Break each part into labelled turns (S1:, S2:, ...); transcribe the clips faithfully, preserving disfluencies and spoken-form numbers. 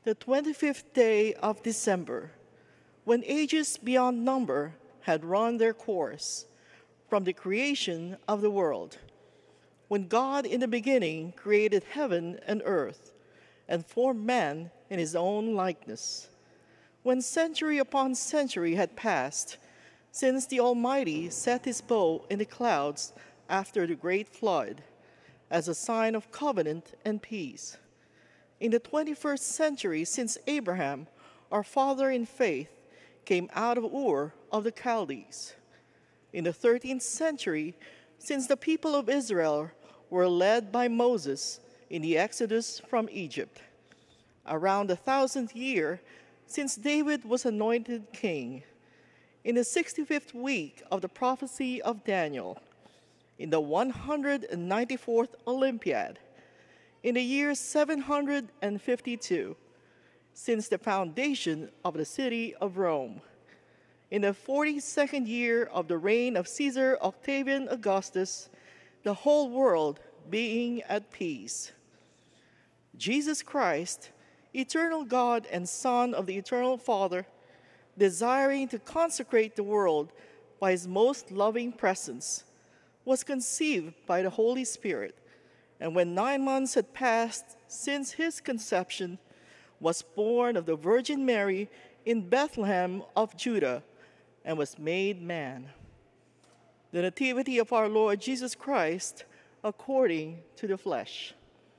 S1: the twenty-fifth day of December, when ages beyond number had run their course from the creation of the world, when God in the beginning created heaven and earth and formed man in his own likeness, when century upon century had passed since the Almighty set his bow in the clouds after the great flood as a sign of covenant and peace. In the twenty-first century, since Abraham, our father in faith, came out of Ur of the Chaldees. In the thirteenth century, since the people of Israel were led by Moses in the Exodus from Egypt. Around the thousandth year, since David was anointed king. In the sixty-fifth week of the prophecy of Daniel. In the one hundred ninety-fourth Olympiad. In the year seven hundred fifty-two, since the foundation of the city of Rome. In the forty-second year of the reign of Caesar Octavian Augustus, the whole world being at peace. Jesus Christ, eternal God and Son of the eternal Father, desiring to consecrate the world by his most loving presence, was conceived by the Holy Spirit, and when nine months had passed since his conception, was born of the Virgin Mary in Bethlehem of Judah, and was made man. The Nativity of our Lord Jesus Christ, according to the flesh.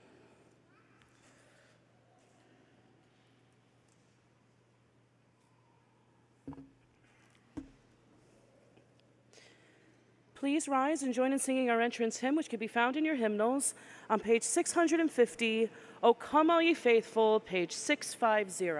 S2: Please rise and join in singing our entrance hymn, which can be found in your hymnals on page six hundred fifty, O Come All Ye Faithful, page six fifty.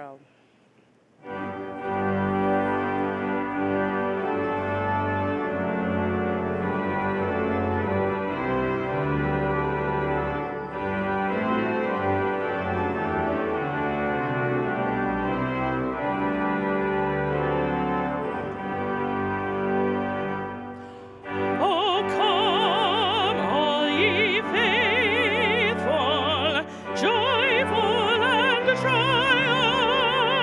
S3: Joyful and triumphant.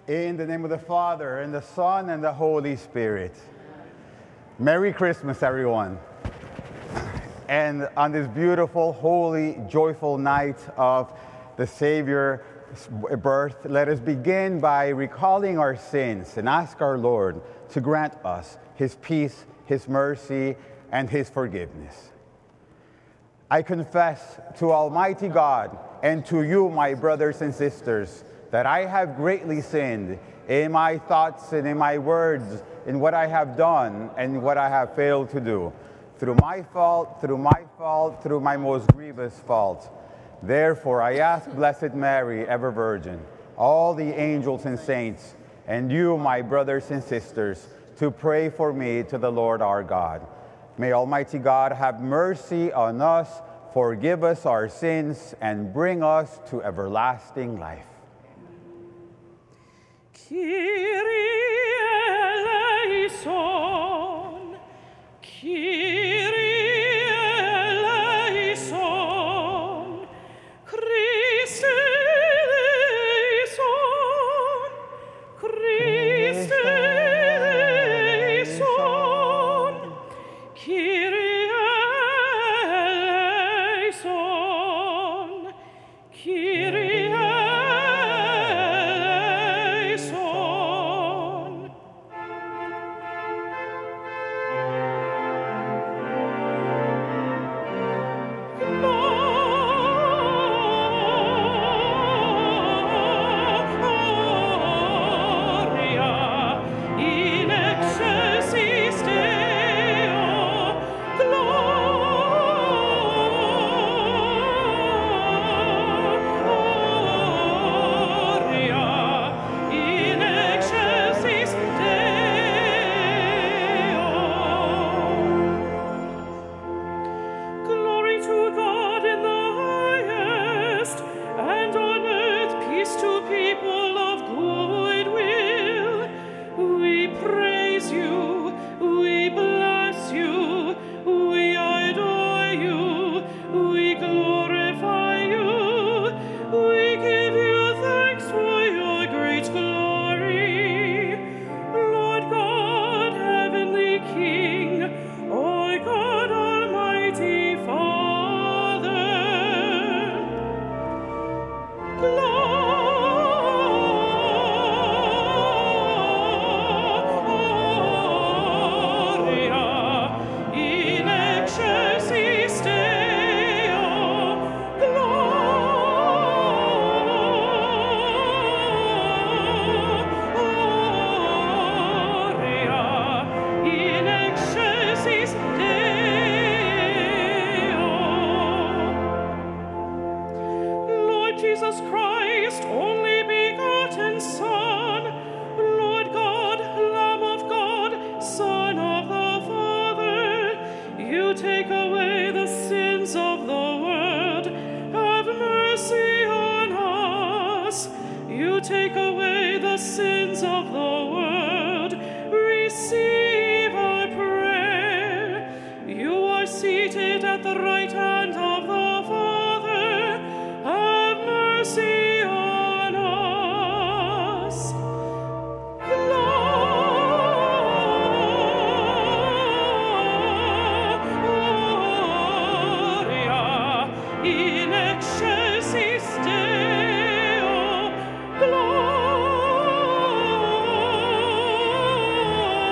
S3: In the name of the Father, and the Son, and the Holy Spirit. Merry Christmas, everyone. And on this beautiful, holy, joyful night of the Savior's birth, let us begin by recalling our sins and ask our Lord to grant us His peace, His mercy, and His forgiveness. I confess to Almighty God and to you, my brothers and sisters, that I have greatly sinned in my thoughts and in my words, in what I have done and what I have failed to do, through my fault, through my fault, through my most grievous fault. Therefore, I ask Blessed Mary, ever Virgin, all the angels and saints, and you, my brothers and sisters, to pray for me to the Lord our God. May Almighty God have mercy on us, forgive us our sins, and bring us to everlasting life.
S2: Kyrie eleison, Kyrie eleison, Christe eleison, Christe eleison, Kyrie eleison, Kyrie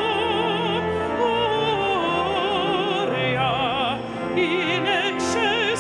S4: in excelsis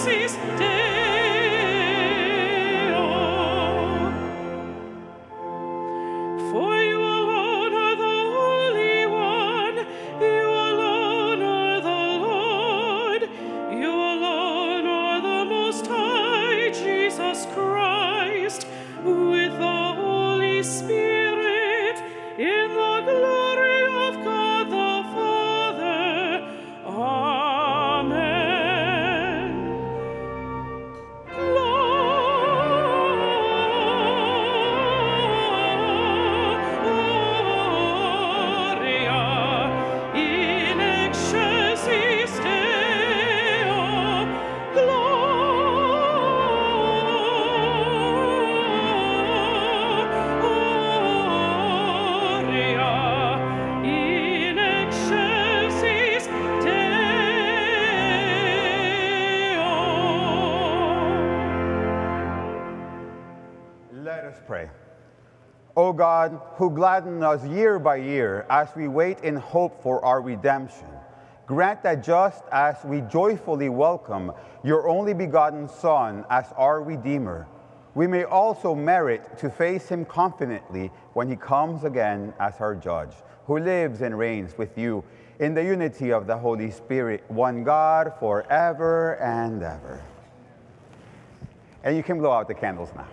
S3: us pray. O God, who gladden us year by year as we wait in hope for our redemption, grant that just as we joyfully welcome your only begotten Son as our Redeemer, we may also merit to face him confidently when he comes again as our judge, who lives and reigns with you in the unity of the Holy Spirit, one God, forever and ever. And you can blow out the candles now.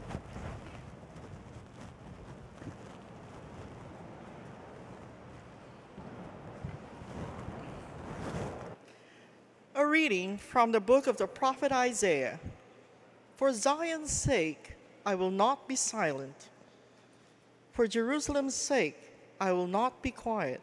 S1: A reading from the book of the prophet Isaiah. For Zion's sake, I will not be silent. For Jerusalem's sake, I will not be quiet.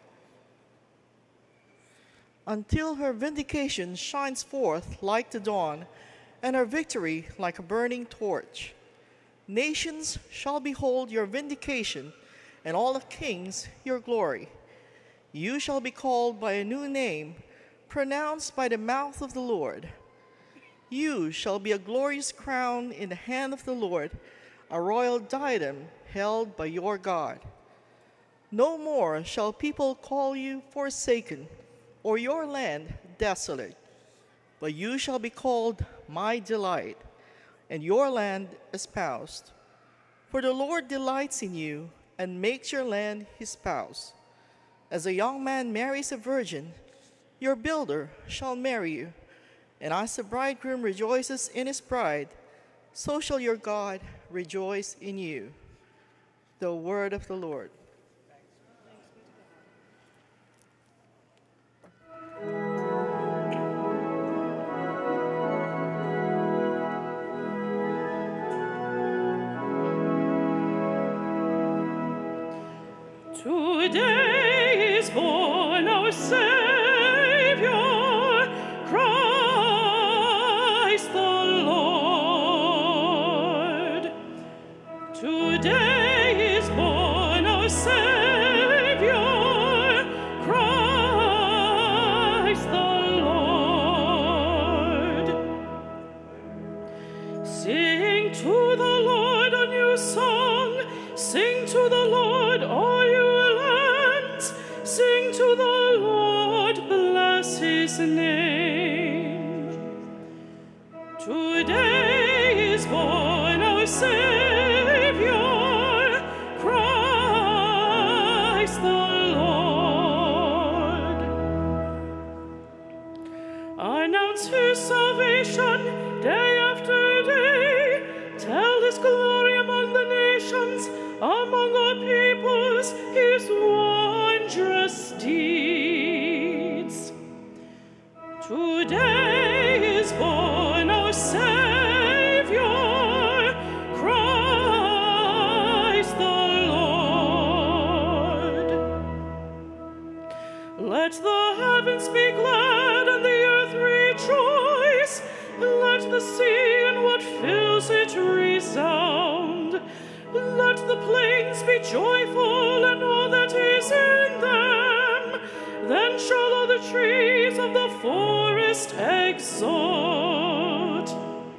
S1: Until her vindication shines forth like the dawn, and her victory like a burning torch. Nations shall behold your vindication, and all the kings your glory. You shall be called by a new name, pronounced by the mouth of the Lord. You shall be a glorious crown in the hand of the Lord, a royal diadem held by your God. No more shall people call you forsaken, or your land desolate, but you shall be called my delight, and your land espoused. For the Lord delights in you, and makes your land his spouse. As a young man marries a virgin, your builder shall marry you, and as the bridegroom rejoices in his bride, so shall your God rejoice in you. The word of the Lord.
S2: Today is born our Savior, Christ the Lord. Today is born our Savior, Christ the Lord. Sing to the Lord a new song, sing to the Lord all you lands, sing to the Lord, bless his name. Today is born our Savior, Christ the Lord. Announce his salvation day after day, tell his glory among the nations, among all peoples, his wondrous deeds. Today is born our Savior, Christ the Lord. Let the heavens be glad and the earth rejoice. Let the sea and what fills it resound. Let the plains be joyful and all that is in them. Then shall all the trees of the forest exult.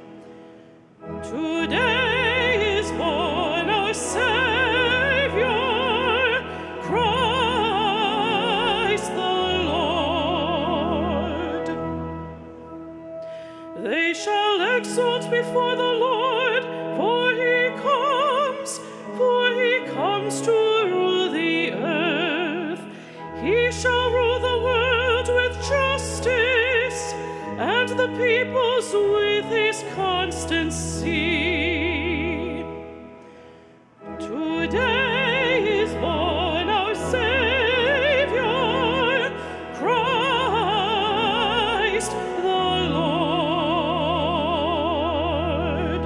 S2: Today is born our Savior, Christ the Lord. They shall exult before the Lord, for he comes, for he comes to rule the earth. He shall rule the world with justice, and the peoples with his constancy. Today is born our Savior, Christ the Lord.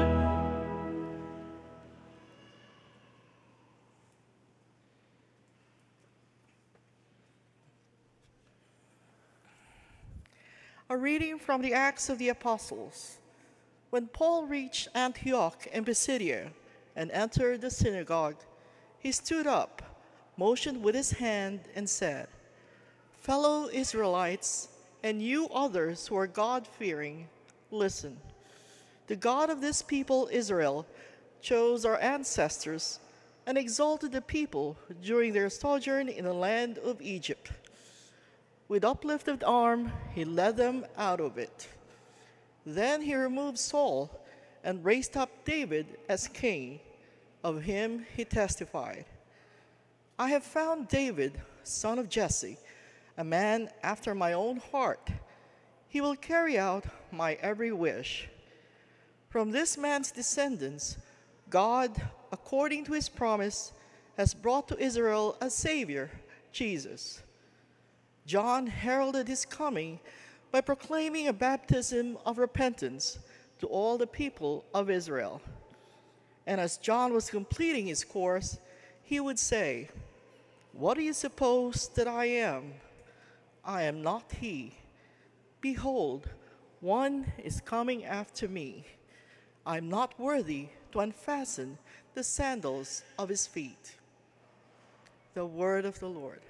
S1: A reading from the Acts of the Apostles. When Paul reached Antioch in Pisidia and entered the synagogue, he stood up, motioned with his hand, and said, "Fellow Israelites, and you others who are God-fearing, listen. The God of this people Israel chose our ancestors and exalted the people during their sojourn in the land of Egypt. With uplifted arm, he led them out of it. Then he removed Saul and raised up David as king. Of him he testified, I have found David, son of Jesse, a man after my own heart. He will carry out my every wish. From this man's descendants, God, according to his promise, has brought to Israel a Savior, Jesus. John heralded his coming by proclaiming a baptism of repentance to all the people of Israel. And as John was completing his course, he would say, What do you suppose that I am? I am not he. Behold, one is coming after me. I am not worthy to unfasten the sandals of his feet. The word of the Lord.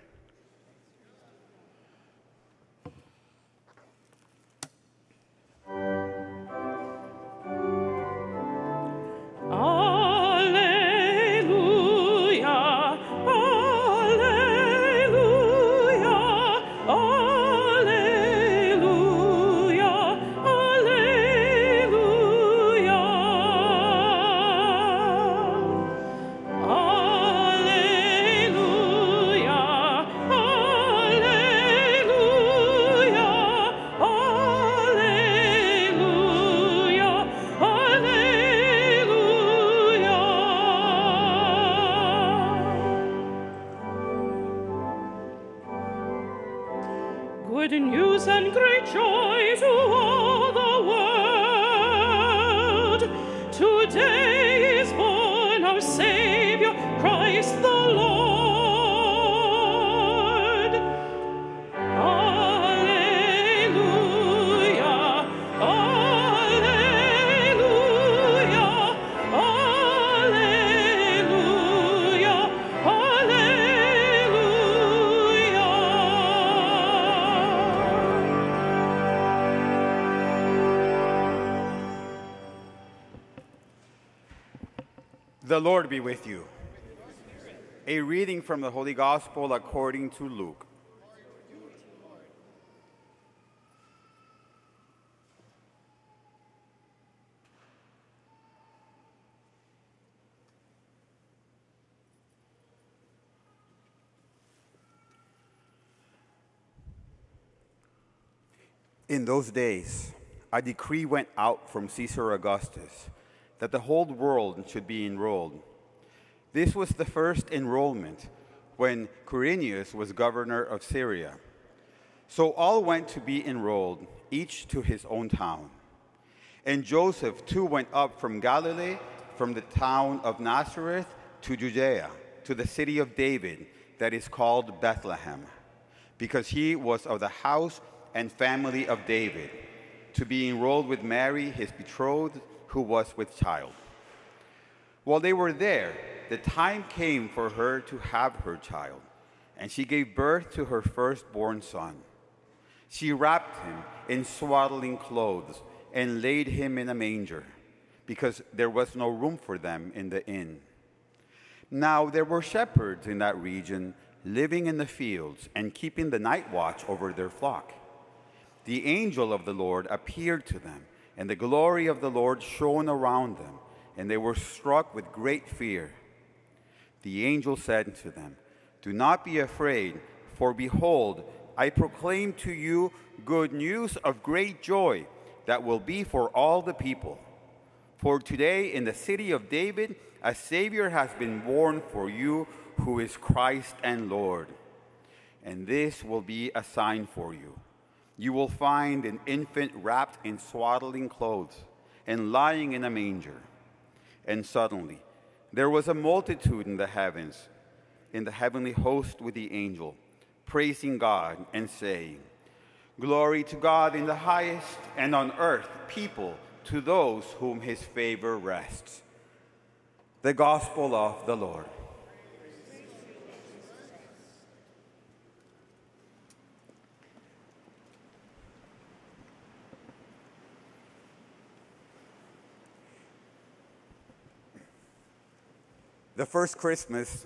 S2: Good news and great joy to all the world. Today is born our Savior, Christ the Lord. Alleluia, alleluia, alleluia, alleluia.
S3: The Lord be with you. A reading from the Holy Gospel according to Luke. In those days, a decree went out from Caesar Augustus that the whole world should be enrolled. This was the first enrollment when Quirinius was governor of Syria. So all went to be enrolled, each to his own town. And Joseph too went up from Galilee, from the town of Nazareth to Judea, to the city of David that is called Bethlehem, because he was of the house and family of David, to be enrolled with Mary, his betrothed, who was with child. While they were there, the time came for her to have her child, and she gave birth to her firstborn son. She wrapped him in swaddling clothes and laid him in a manger, because there was no room for them in the inn. Now there were shepherds in that region living in the fields and keeping the night watch over their flock. The angel of the Lord appeared to them, and the glory of the Lord shone around them, and they were struck with great fear. The angel said to them, Do not be afraid, for behold, I proclaim to you good news of great joy that will be for all the people. For today in the city of David a Savior has been born for you, who is Christ and Lord. And this will be a sign for you. You will find an infant wrapped in swaddling clothes and lying in a manger. And suddenly there was a multitude in the heavens, in the heavenly host with the angel, praising God and saying, Glory to God in the highest, and on earth people to those whom his favor rests. The Gospel of the Lord. The first Christmas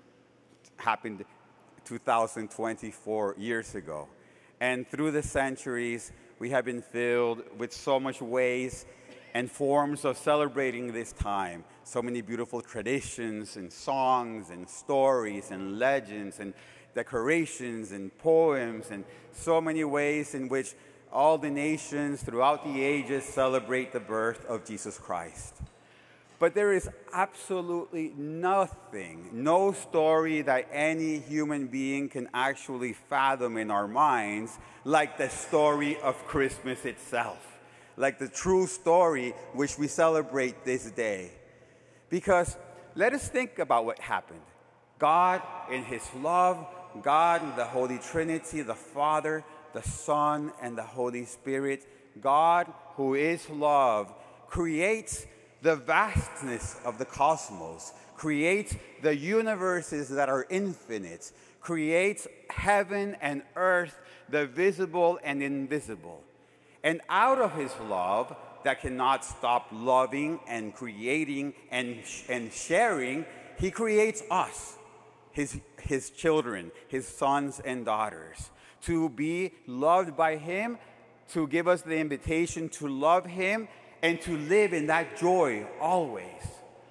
S3: happened two thousand twenty-four years ago. And through the centuries, we have been filled with so much ways and forms of celebrating this time. So many beautiful traditions and songs and stories and legends and decorations and poems and so many ways in which all the nations throughout the ages celebrate the birth of Jesus Christ. But there is absolutely nothing, no story that any human being can actually fathom in our minds like the story of Christmas itself, like the true story which we celebrate this day. Because let us think about what happened. God, in his love, God in the Holy Trinity, the Father, the Son, and the Holy Spirit, God, who is love, creates the vastness of the cosmos, creates the universes that are infinite, creates heaven and earth, the visible and invisible. And out of his love that cannot stop loving and creating and, and sharing, he creates us, his, his children, his sons and daughters, to be loved by him, to give us the invitation to love him, and to live in that joy always.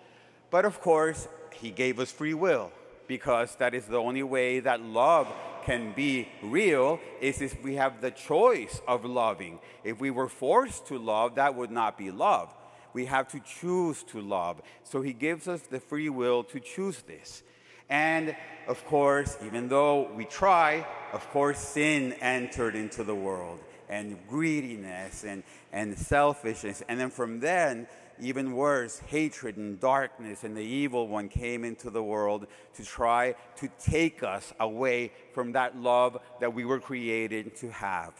S3: But of course, he gave us free will, because that is the only way that love can be real, is if we have the choice of loving. If we were forced to love, that would not be love. We have to choose to love. So he gives us the free will to choose this. And of course, even though we try, of course, sin entered into the world, and greediness and, and selfishness. And then from then, even worse, hatred and darkness and the evil one came into the world to try to take us away from that love that we were created to have.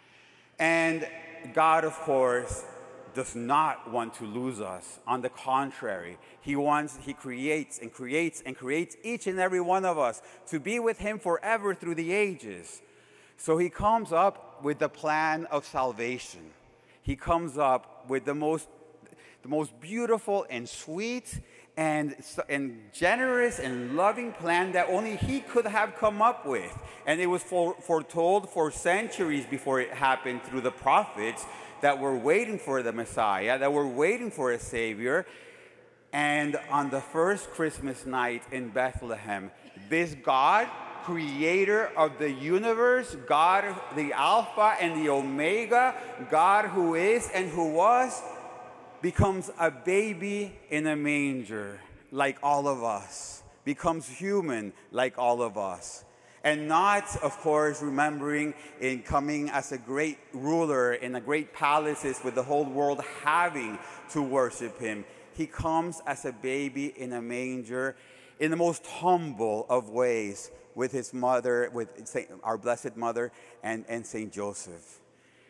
S3: And God, of course, does not want to lose us. On the contrary, he wants, he creates and creates and creates each and every one of us to be with him forever through the ages. So he comes up with the plan of salvation. He comes up with the most, the most beautiful and sweet and, and generous and loving plan that only he could have come up with. And it was for, foretold for centuries before it happened through the prophets that were waiting for the Messiah, that were waiting for a Savior. And on the first Christmas night in Bethlehem, this God, creator of the universe, God, the Alpha and the Omega, God who is and who was, becomes a baby in a manger like all of us, becomes human like all of us. And not, of course, remembering in coming as a great ruler in a great palaces with the whole world having to worship him. He comes as a baby in a manger in the most humble of ways, with his mother, with Saint, our Blessed Mother, and, and Saint Joseph.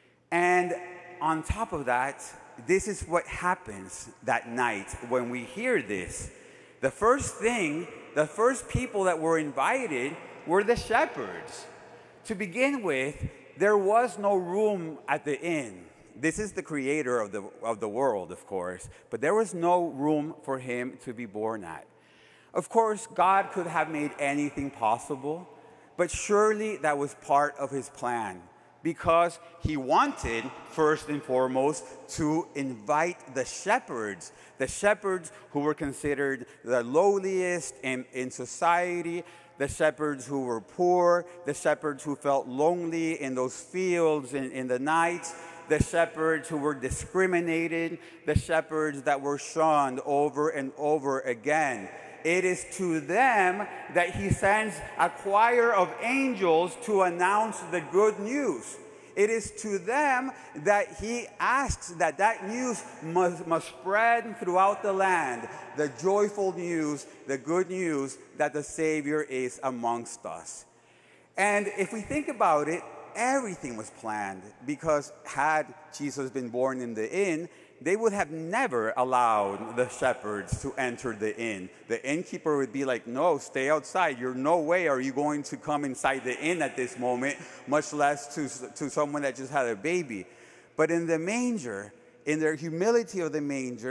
S3: And on top of that, this is what happens that night when we hear this. The first thing, the first people that were invited were the shepherds. To begin with, there was no room at the inn. This is the creator of the, of the world, of course, but there was no room for him to be born at. Of course, God could have made anything possible, but surely that was part of his plan, because he wanted, first and foremost, to invite the shepherds, the shepherds who were considered the lowliest in, in society, the shepherds who were poor, the shepherds who felt lonely in those fields in, in the night, the shepherds who were discriminated, the shepherds that were shunned over and over again. It is to them that he sends a choir of angels to announce the good news. It is to them that he asks that that news must, must spread throughout the land, the joyful news, the good news that the Savior is amongst us. And if we think about it, everything was planned, because had Jesus been born in the inn, they would have never allowed the shepherds to enter the inn. The innkeeper would be like, no, stay outside. You're no way are you going to come inside the inn at this moment, much less to, to someone that just had a baby. But in the manger, in their humility of the manger,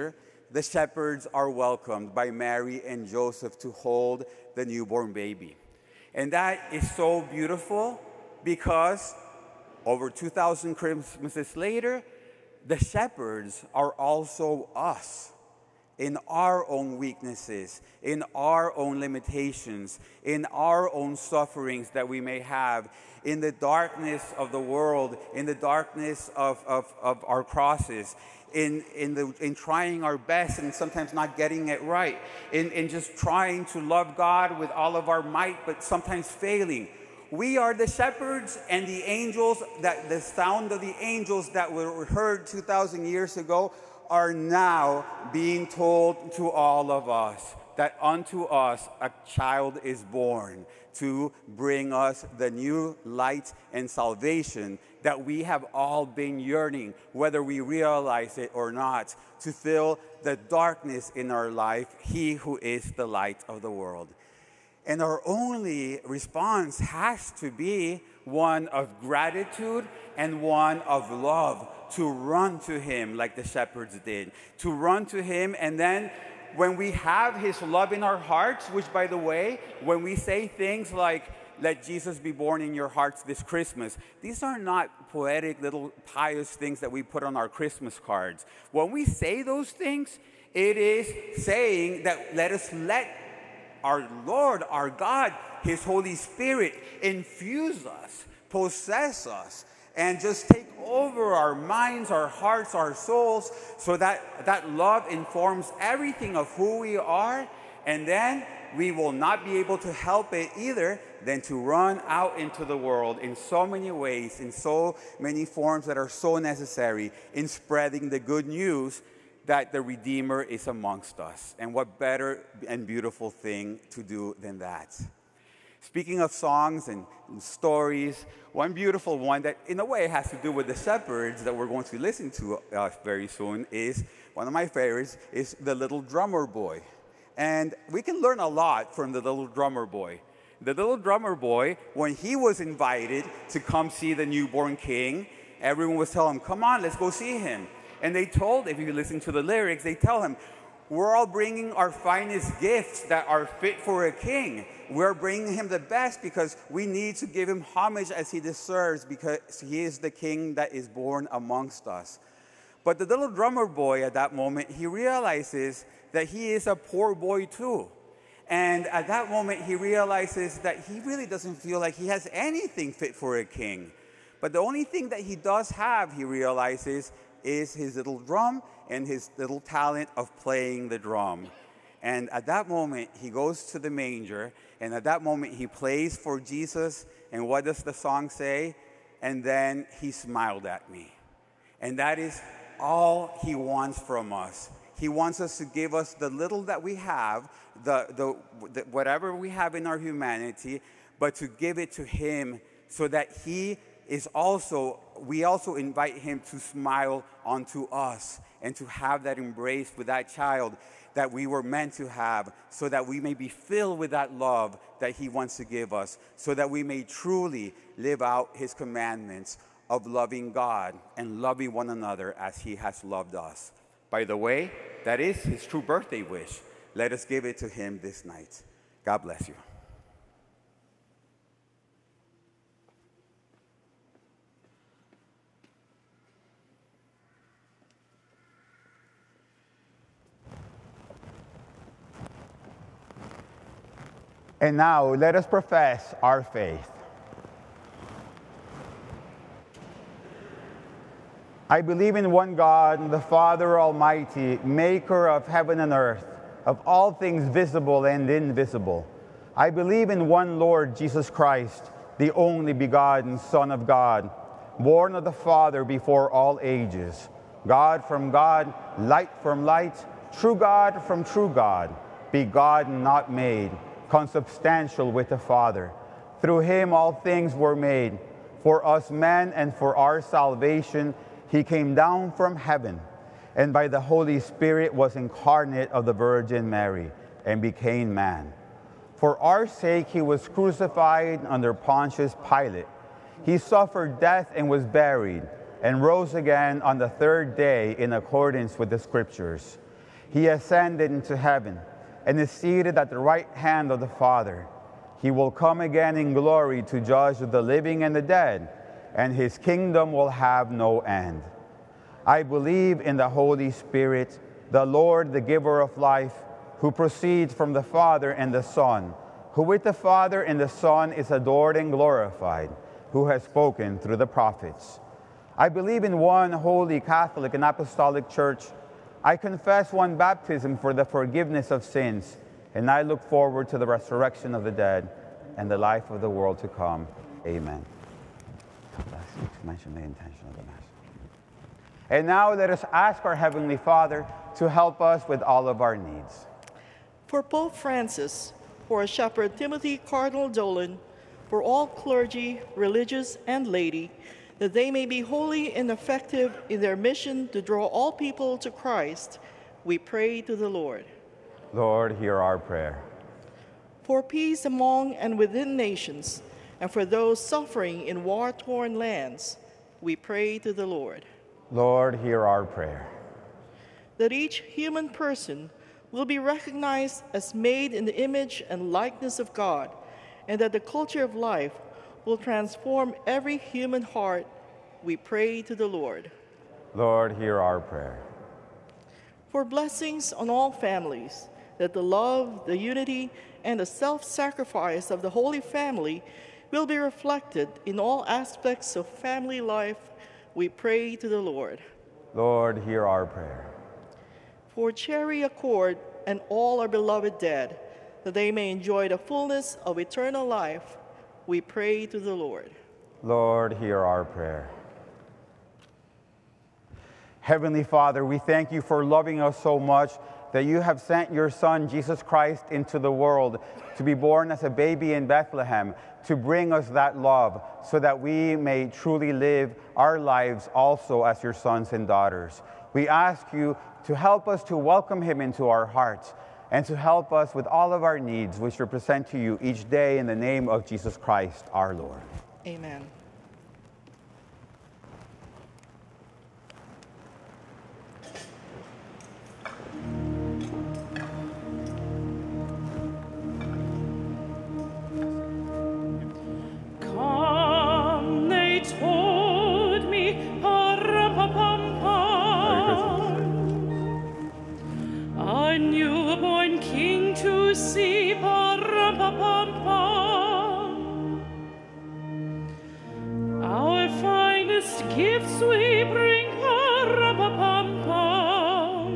S4: the shepherds are welcomed by Mary and Joseph to hold the newborn baby. And that is so beautiful because over two thousand Christmases later, the shepherds are also us in our own weaknesses, in our own limitations, in our own sufferings that we may have, in the darkness of the world, in the darkness of, of, of our crosses, in, in, the, in trying our best and sometimes not getting it right, in, in just trying to love God with all of our might, but sometimes failing. We are the shepherds, and the angels, that the sound of the angels that were heard two thousand years ago are now being told to all of us that unto us a child is born to bring us the new light and salvation that we have all been yearning, whether we realize it or not, to fill the darkness in our life, he who is the light of the world. And our only response has to be one of gratitude and one of love, to run to him like the shepherds did, to run to him. And then when we have his love in our hearts, which, by the way, when we say things like, let Jesus be born in your hearts this Christmas, these are not poetic little pious things that we put on our Christmas cards. When we say those things, it is saying that let us let our Lord, our God, his Holy Spirit infuse us, possess us, and just take over our minds, our hearts, our souls, so that that love informs everything of who we are. And then we will not be able to help it either than to run out into the world in so many ways, in so many forms that are so necessary in spreading the good news that the Redeemer is amongst us. And what better and beautiful thing to do than that? Speaking of songs and stories, one beautiful one that in a way has to do with the shepherds that we're going to listen to uh, very soon is, one of my favorites, is The Little Drummer Boy. And we can learn a lot from The Little Drummer Boy. The Little Drummer Boy, when he was invited to come see the newborn king, everyone was telling him, come on, let's go see him. And they told, if you listen to the lyrics, they tell him, we're all bringing our finest gifts that are fit for a king. We're bringing him the best because we need to give him homage as he deserves, because he is the king that is born amongst us. But the little drummer boy at that moment, he realizes that he is a poor boy too. And at that moment, he realizes that he really doesn't feel like he has anything fit for a king. But the only thing that he does have, he realizes, is his little drum and his little talent of playing the drum. And at that moment, he goes to the manger, and at that moment, he plays for Jesus. And what does the song say? And then he smiled at me. And that is all he wants from us. He wants us to give us the little that we have, the, the, the whatever we have in our humanity, but to give it to him so that he is also, we also invite him to smile onto us and to have that embrace with that child that we were meant to have, so that we may be filled with that love that he wants to give us, so that we may truly live out his commandments of loving God and loving one another as he has loved us. By the way, that is his true birthday wish. Let us give it to him this night. God bless you.
S3: And now let us profess our faith. I believe in one God, the Father Almighty, maker of heaven and earth, of all things visible and invisible. I believe in one Lord Jesus Christ, the only begotten Son of God, born of the Father before all ages, God from God, light from light, true God from true God, begotten, not made, consubstantial with the Father. Through him all things were made. For us men and for our salvation, he came down from heaven, and by the Holy Spirit was incarnate of the Virgin Mary, and became man. For our sake he was crucified under Pontius Pilate. He suffered death and was buried, and rose again on the third day in accordance with the Scriptures. He ascended into heaven and is seated at the right hand of the Father. He will come again in glory to judge the living and the dead, and his kingdom will have no end. I believe in the Holy Spirit, the Lord, the giver of life, who proceeds from the Father and the Son, who with the Father and the Son is adored and glorified, who has spoken through the prophets. I believe in one holy Catholic and Apostolic Church. I confess one baptism for the forgiveness of sins, and I look forward to the resurrection of the dead and the life of the world to come. Amen. Bless you to mention the intention of the Mass. And now let us ask our Heavenly Father to help us with all of our needs.
S1: For Pope Francis, for Shepherd Timothy Cardinal Dolan, for all clergy, religious, and laity, that they may be holy and effective in their mission to draw all people to Christ, we pray to the Lord.
S3: Lord, hear our prayer.
S1: For peace among and within nations, and for those suffering in war-torn lands, we pray to the Lord.
S3: Lord, hear our prayer.
S1: That each human person will be recognized as made in the image and likeness of God, and that the culture of life will transform every human heart, we pray to the Lord.
S3: Lord, hear our prayer.
S1: For blessings on all families, that the love, the unity, and the self-sacrifice of the Holy Family will be reflected in all aspects of family life, we pray to the Lord.
S3: Lord, hear our prayer.
S1: For Cherry Accord and all our beloved dead, that they may enjoy the fullness of eternal life, we pray to the Lord.
S3: Lord, hear our prayer. Heavenly Father, we thank you for loving us so much that you have sent your Son, Jesus Christ, into the world to be born as a baby in Bethlehem, to bring us that love so that we may truly live our lives also as your sons and daughters. We ask you to help us to welcome him into our hearts and to help us with all of our needs, which we present to you each day in the name of Jesus Christ, our Lord.
S1: Amen.
S2: Come, they told me, pa-ra-pa-pum-pum, a newborn king to see, pa-ra-pa-pum-pum. Our finest gifts we bring, pa-ra-pa-pum-pum,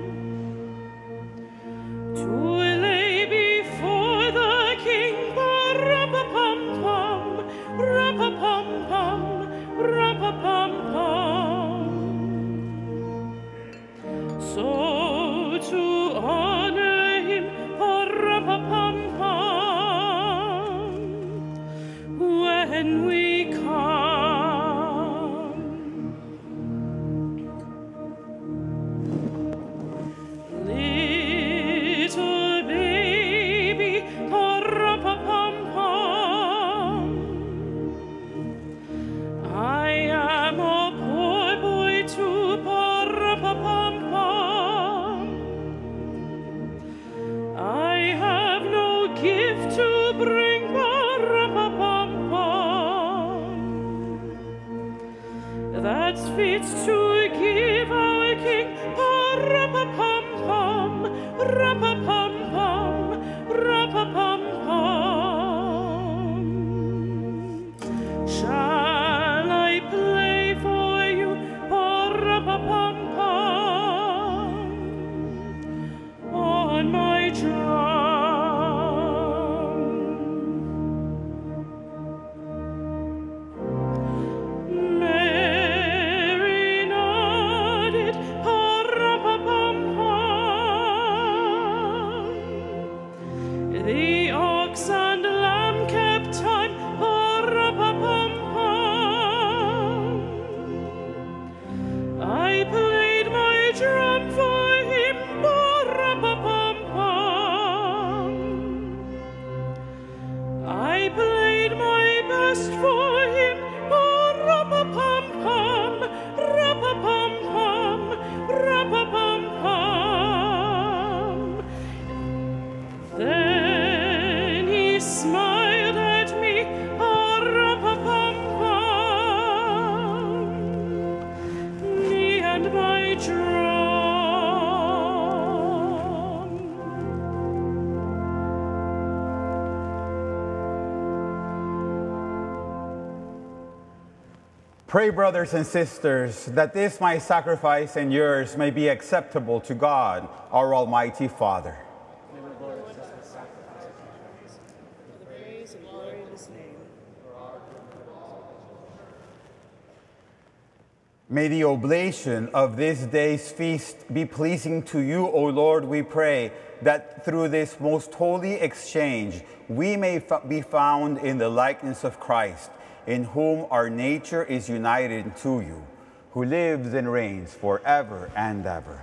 S2: to lay before the king, pa-ra-pa-pum-pum, ra-pa-pum-pum, ra-pa-pum-pum. So to honor him, pa-ra-pa-pum-pum, when we come. Little baby, pa-ra-pa-pum-pum, I am a poor boy too, pa-ra-pa-pum-pum. I have no gift to bring, pa-ra-pa-pum-pum, that's fit to give our king, pa-ra-pa-pum-pum, ra-pa-pum-pum, ra-pa-pum-pum. Shall I play for you, pa-ra-pa-pum-pum, on my drum? Mary nodded, pa-ra-pa-pum-pum,
S3: Pray, brothers and sisters, that this my sacrifice and yours may be acceptable to God, our Almighty Father. May the oblation of this day's feast be pleasing to you, O Lord, we pray, that through this most holy exchange we may be found in the likeness of Christ, in whom our nature is united to you, who lives and reigns forever and ever.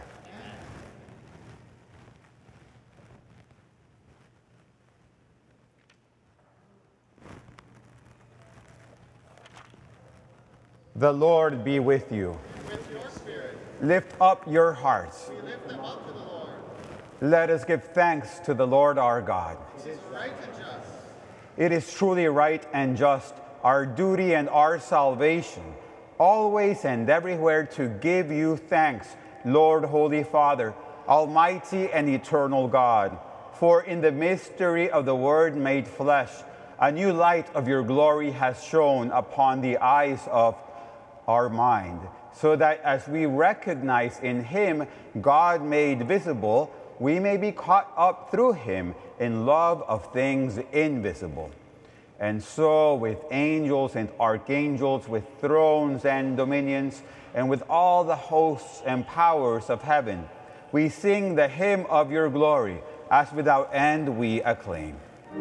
S3: The Lord be with you.
S5: And with your spirit.
S3: Lift up your hearts.
S5: We lift them up to the Lord.
S3: Let us give thanks to the Lord our God.
S5: It is right and just.
S3: It is truly right and just, our duty and our salvation, always and everywhere to give you thanks, Lord, Holy Father, Almighty and eternal God. For in the mystery of the Word made flesh, a new light of your glory has shone upon the eyes of our mind, so that as we recognize in him God made visible, we may be caught up through him in love of things invisible. And so with angels and archangels, with thrones and dominions, and with all the hosts and powers of heaven, we sing the hymn of your glory, as without end we acclaim.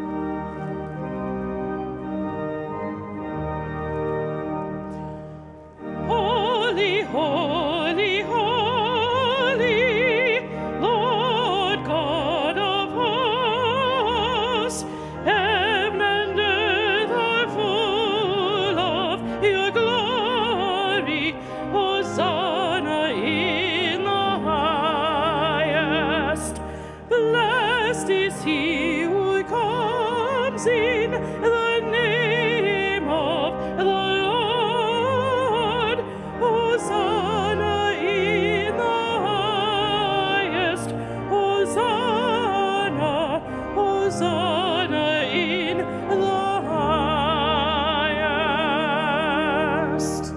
S2: Holy, holy, holy, Lord God of hosts, heaven and earth are full of your glory. Hosanna in the highest. Blessed is he who comes in the name of the Lord. Hosanna in the highest. Hosanna, Hosanna in the highest.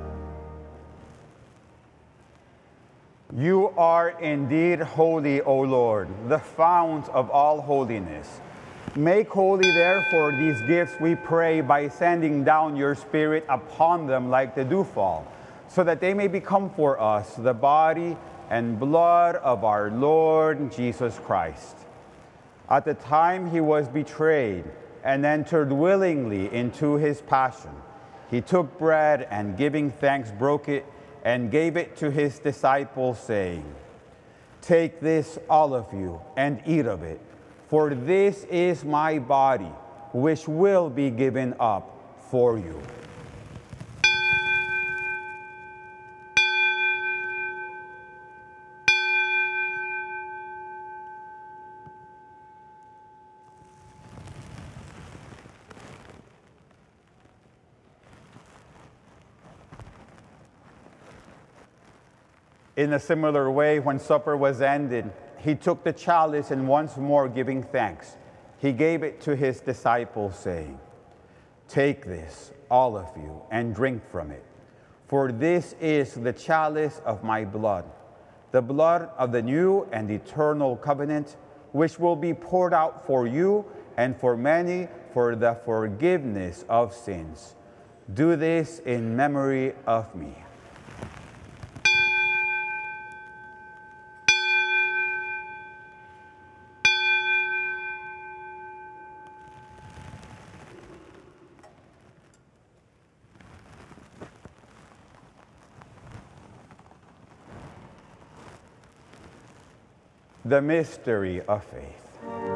S3: You are indeed holy, O Lord, the fount of all holiness. Make holy, therefore, these gifts, we pray, by sending down your Spirit upon them like the dewfall, so that they may become for us the body and blood of our Lord Jesus Christ. At the time he was betrayed and entered willingly into his passion, he took bread and, giving thanks, broke it and gave it to his disciples, saying, "Take this, all of you, and eat of it, for this is my body, which will be given up for you." In a similar way, when supper was ended, he took the chalice, and once more giving thanks, he gave it to his disciples, saying, "Take this, all of you, and drink from it, for this is the chalice of my blood, the blood of the new and eternal covenant, which will be poured out for you and for many for the forgiveness of sins. Do this in memory of me." The mystery of faith.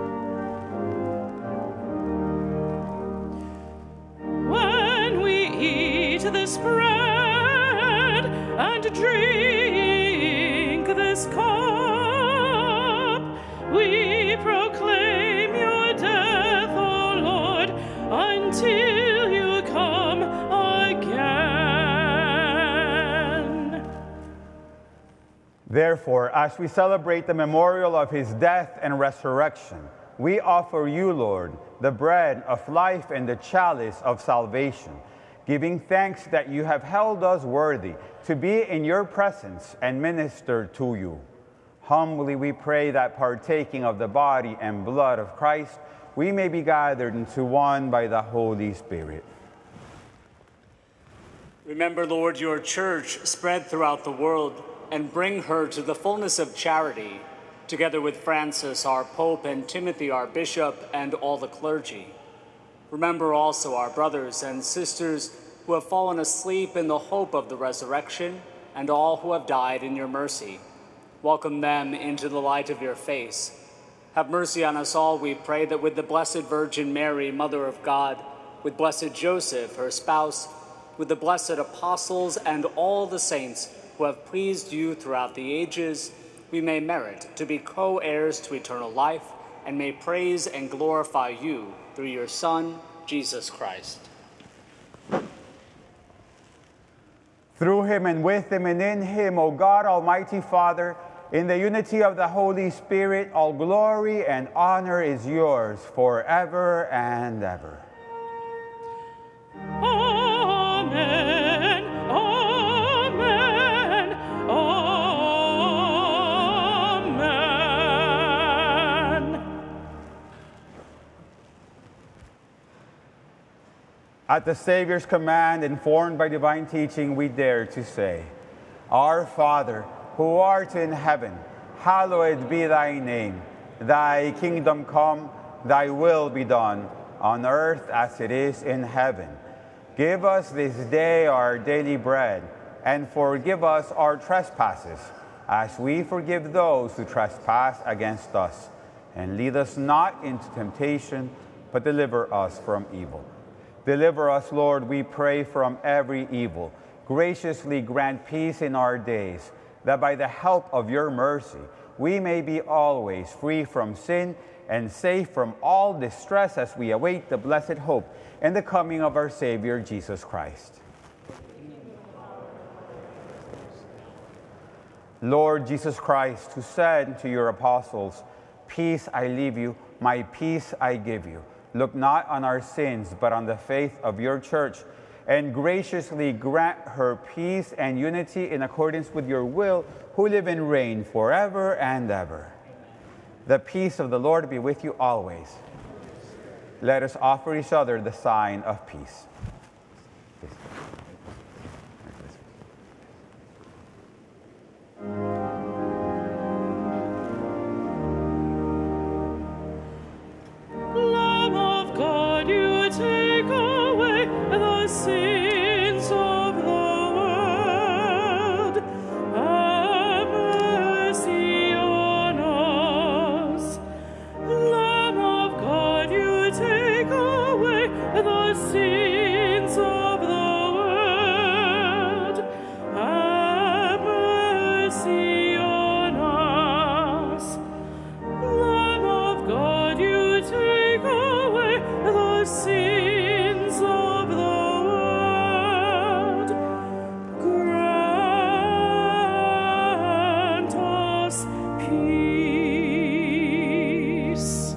S2: When we eat this bread and drink this cup, we proclaim your death, O Lord, until you come again.
S3: Therefore, as we celebrate the memorial of his death and resurrection, we offer you, Lord, the bread of life and the chalice of salvation, giving thanks that you have held us worthy to be in your presence and minister to you. Humbly we pray that partaking of the body and blood of Christ, we may be gathered into one by the Holy Spirit.
S6: Remember, Lord, your church spread throughout the world, and bring her to the fullness of charity, together with Francis, our Pope, and Timothy, our Bishop, and all the clergy. Remember also our brothers and sisters who have fallen asleep in the hope of the resurrection, and all who have died in your mercy. Welcome them into the light of your face. Have mercy on us all, we pray, that with the Blessed Virgin Mary, Mother of God, with Blessed Joseph, her spouse, with the blessed apostles and all the saints who have pleased you throughout the ages, we may merit to be co-heirs to eternal life and may praise and glorify you through your Son, Jesus Christ.
S3: Through him and with him and in him, O God, Almighty Father, in the unity of the Holy Spirit, all glory and honor is yours forever and ever.
S2: Amen. Amen. Amen.
S3: At the Savior's command, informed by divine teaching, we dare to say, Our Father, who art in heaven, hallowed be thy name. Thy kingdom come, thy will be done, on earth as it is in heaven. Give us this day our daily bread, and forgive us our trespasses, as we forgive those who trespass against us. And lead us not into temptation, but deliver us from evil. Deliver us, Lord, we pray, from every evil. Graciously grant peace in our days, that by the help of your mercy, we may be always free from sin and safe from all distress as we await the blessed hope and the coming of our Savior, Jesus Christ. Lord Jesus Christ, who said to your apostles, Peace I leave you, my peace I give you. Look not on our sins, but on the faith of your church, and graciously grant her peace and unity in accordance with your will, who live and reign forever and ever. The peace of the Lord be with you always. Let us offer each other the sign of peace.
S2: Lamb of God, you take away the sins of the world. Have mercy on us. Lamb of God, you take away the sins of the world. Have mercy on us. Lamb of God, you take away the sins of the world. Grant us peace.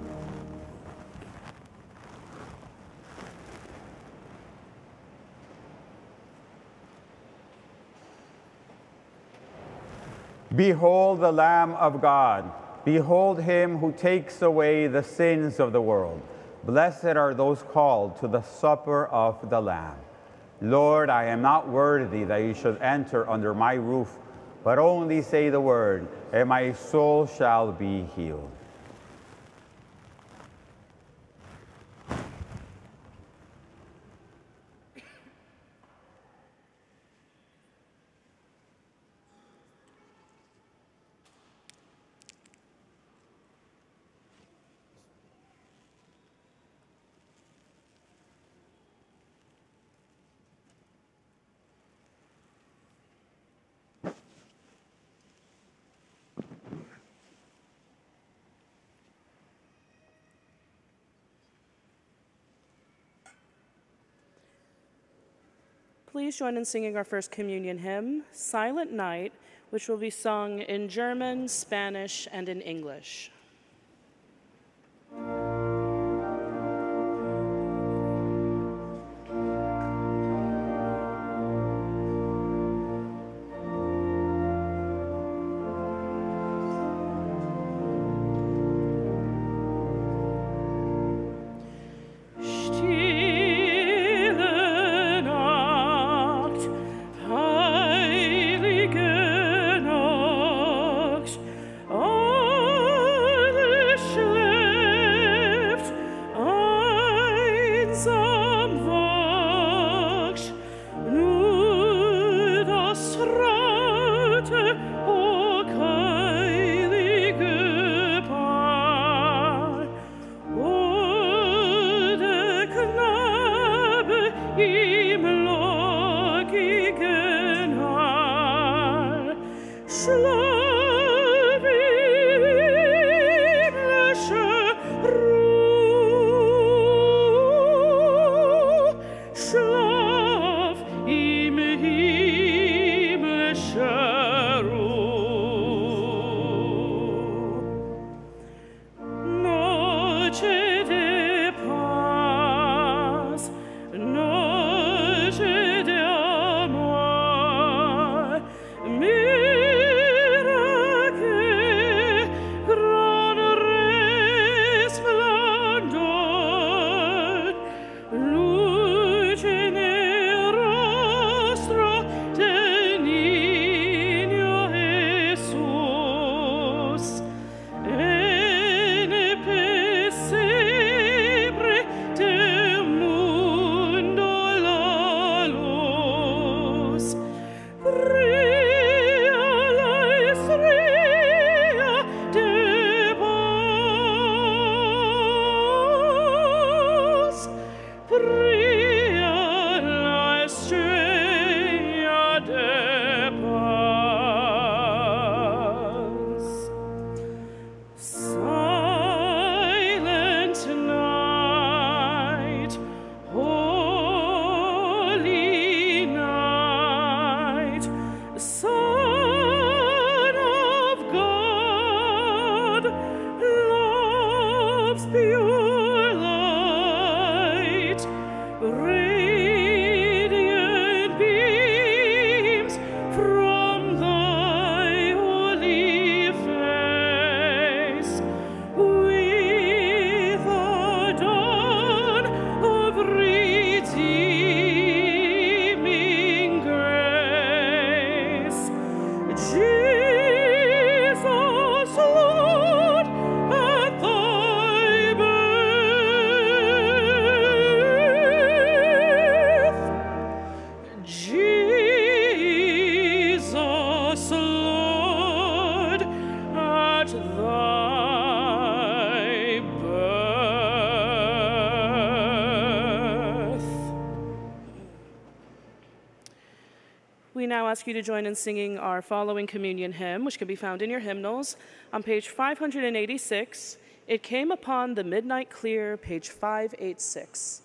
S3: Behold the Lamb of God. Behold him who takes away the sins of the world. Blessed are those called to the supper of the Lamb. Lord, I am not worthy that you should enter under my roof, but only say the word, and my soul shall be healed.
S2: please join in singing our first communion hymn, Silent Night, which will be sung in German, Spanish, and in English. We now ask you to join in singing our following communion hymn, which can be found in your hymnals on page five hundred eighty-six. It Came Upon the Midnight Clear, page five eighty-six.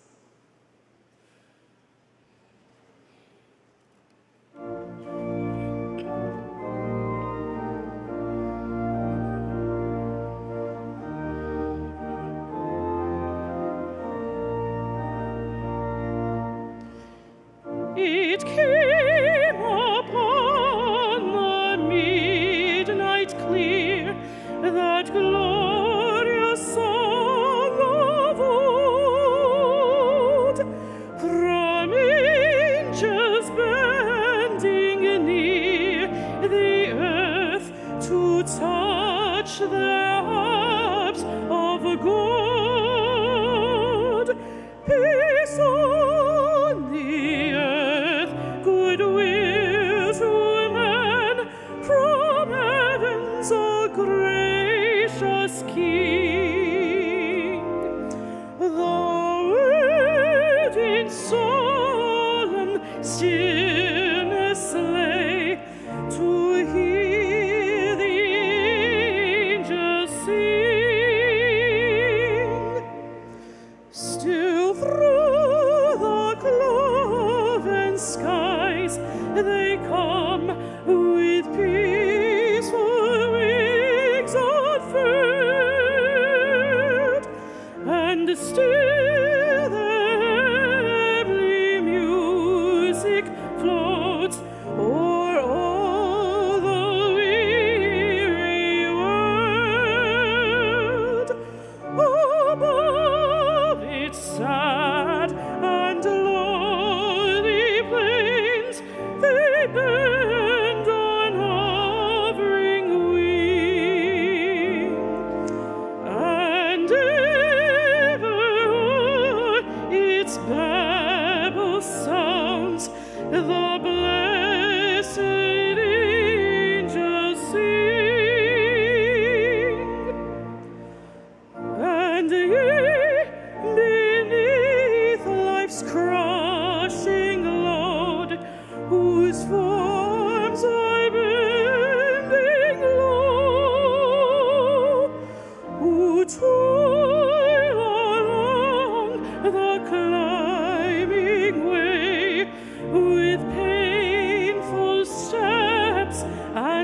S2: It came upon the midnight clear, that glorious song of old.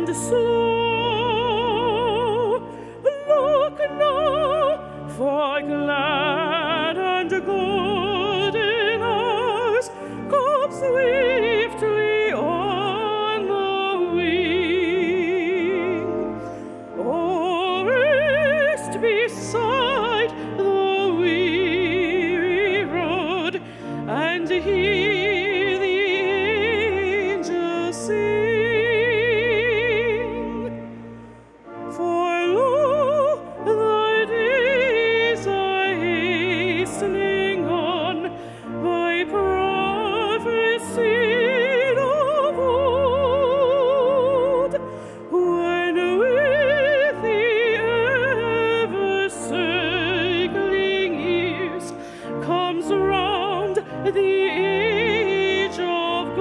S2: and slow. Look now, for glad and golden hours come swiftly on the wing. Oh, rest beside the weary road and hear the angels sing. For lo, the days are hastening on by prophecy of old, when with the ever-circling years comes round the age of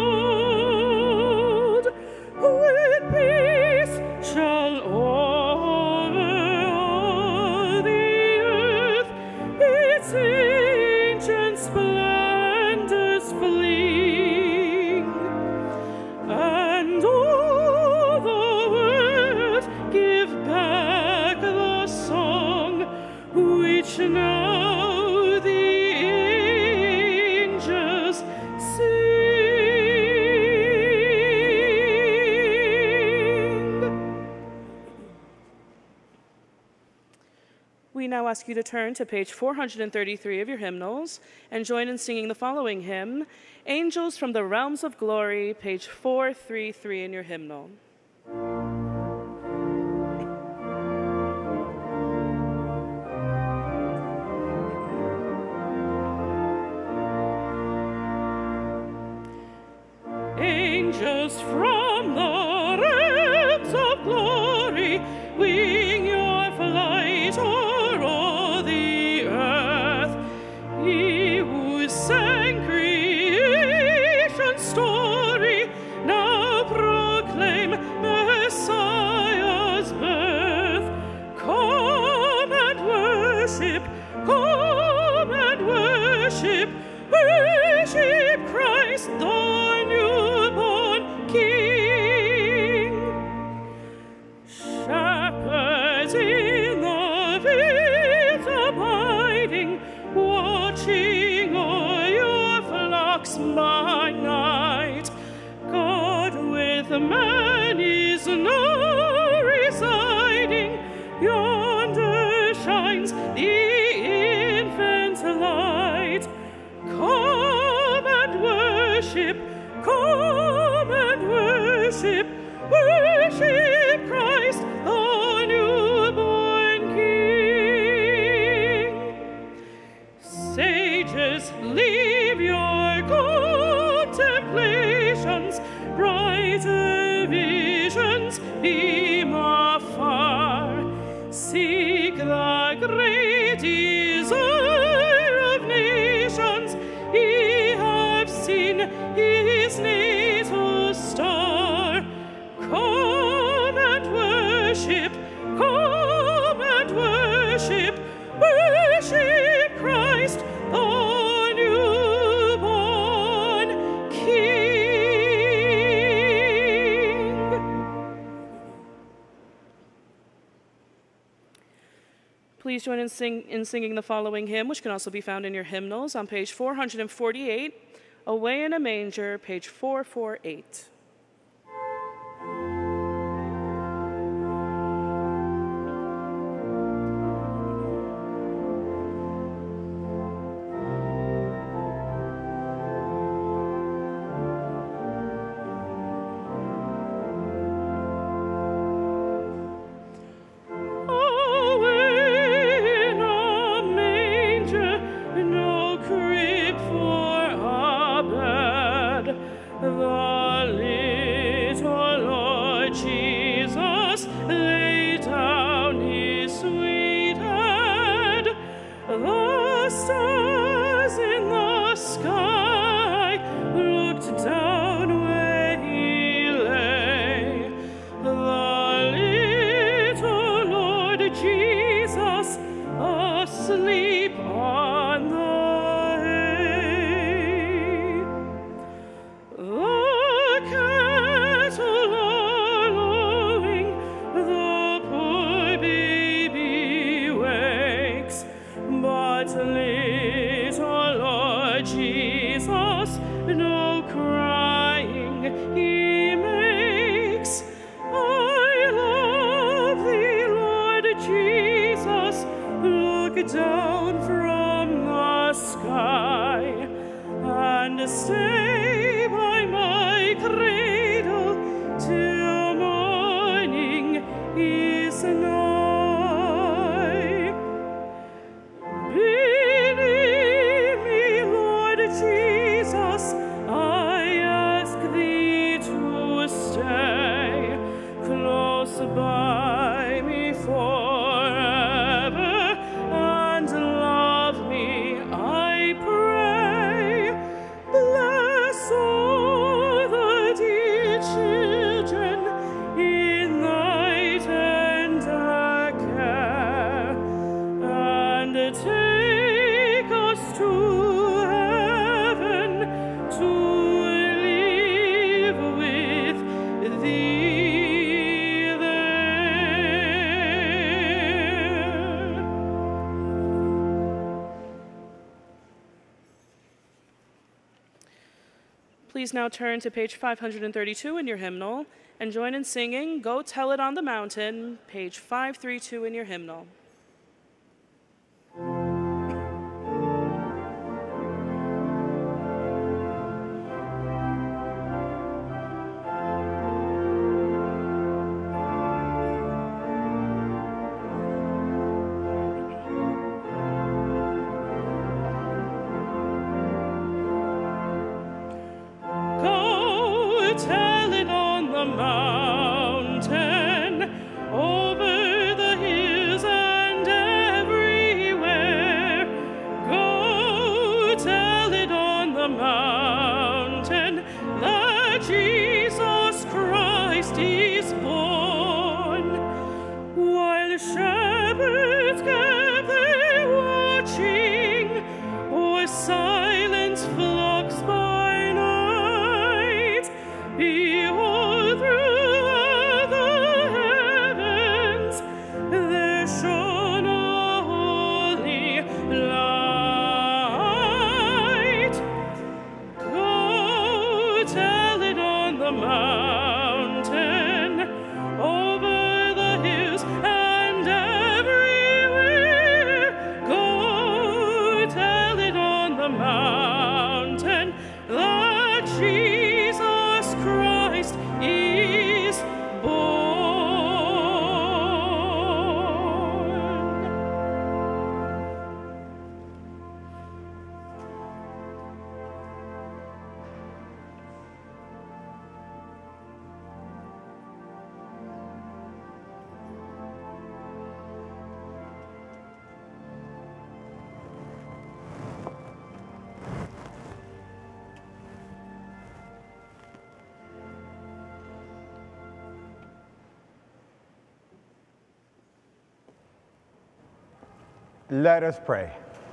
S2: gold, with peace shall over all the earth its ancient splendors fling, and all the world give back the song which now the angels sing.
S7: We now ask you to turn to page four hundred thirty-three of your hymnals and join in singing the following hymn, Angels from the Realms of Glory, page four thirty-three in your hymnal.
S2: Angels from the realms of glory, wing your flight o'er all the earth. He who sang creation's story, now proclaim Messiah's birth. Come and worship, come and worship, worship Christ the newborn King. Shepherds in the fields abiding, watching o'er your flocks by night. God with man is now residing, yonder shines the infant light. Come and worship, come and worship, worship Christ the newborn King. Sages, leave your contemplations, brighter visions beam afar. Seek the great desire of nations, ye have seen his natal star. Come and worship, come and worship, worship Christ the newborn King.
S7: Please join in, sing, in singing the following hymn, which can also be found in your hymnals on page four hundred forty-eight, Away in a Manger, page four forty-eight.
S2: No crib for a bed, the
S7: by me forever and love me, I pray. Bless all the dear children in night and dark care, and take us to heaven to live with thee there. Please now turn to page five hundred thirty-two in your hymnal and join in singing Go Tell It on the Mountain, page five thirty-two in your hymnal. Go tell it on the mountain, over the hills and everywhere. Go tell it on the mountain that Jesus Christ is born. While shepherds gather watching, or silent flocks by night, behold, through the heavens there shone a holy light. Go tell it on the mountain, over the hills and everywhere. Go tell it on the mountain that Jesus Christ is born.
S3: Let us pray.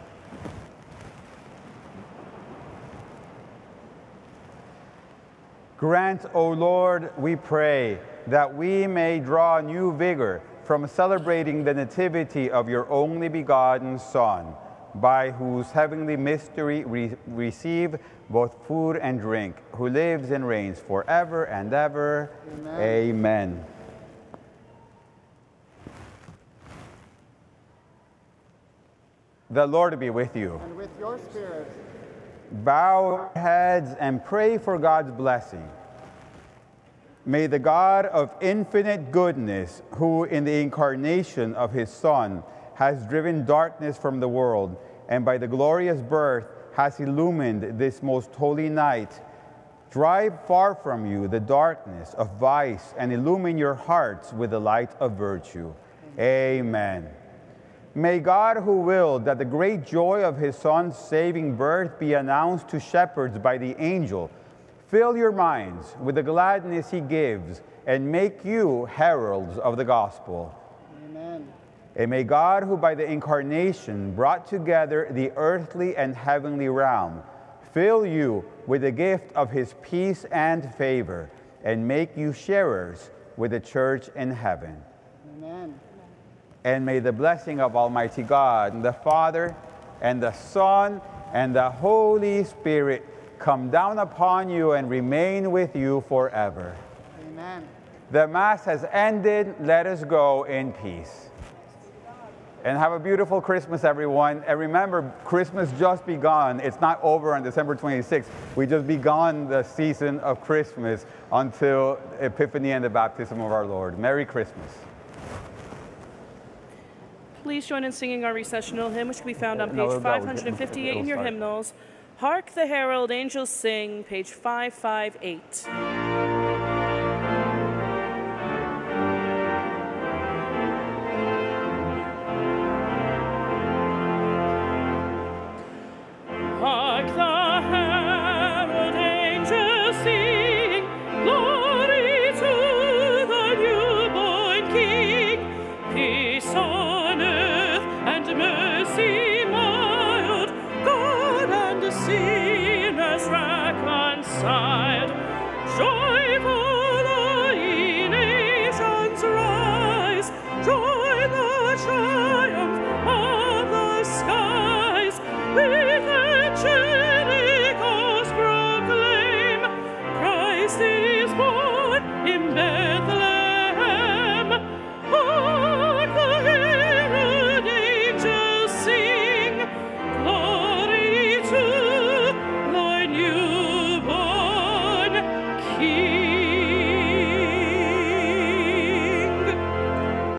S3: Grant, O Lord, we pray, that we may draw new vigor from celebrating the nativity of your only begotten Son, by whose heavenly mystery we receive both food and drink, who lives and reigns forever and ever. Amen. Amen. The Lord be with you.
S5: And with your spirit.
S3: Bow your heads and pray for God's blessing. May the God of infinite goodness, who in the incarnation of his Son has driven darkness from the world, and by the glorious birth has illumined this most holy night, drive far from you the darkness of vice and illumine your hearts with the light of virtue. Amen. May God, who willed that the great joy of his Son's saving birth be announced to shepherds by the angel, fill your minds with the gladness he gives and make you heralds of the gospel.
S5: Amen.
S3: And may God, who by the incarnation brought together the earthly and heavenly realm, fill you with the gift of his peace and favor, and make you sharers with the church in heaven.
S5: Amen.
S3: And may the blessing of Almighty God, the Father, and the Son, and the Holy Spirit come down upon you and remain with you forever.
S5: Amen.
S3: The Mass has ended. Let us go in peace. And have a beautiful Christmas, everyone. And remember, Christmas just begun. It's not over on December twenty-sixth. We just begun the season of Christmas until Epiphany and the baptism of our Lord. Merry Christmas.
S7: Please join in singing our recessional hymn, which can be found on
S3: No,
S7: page
S3: no,
S7: five hundred fifty-eight in your
S3: it'll start.
S7: hymnals. Hark the herald angels sing, page five fifty-eight.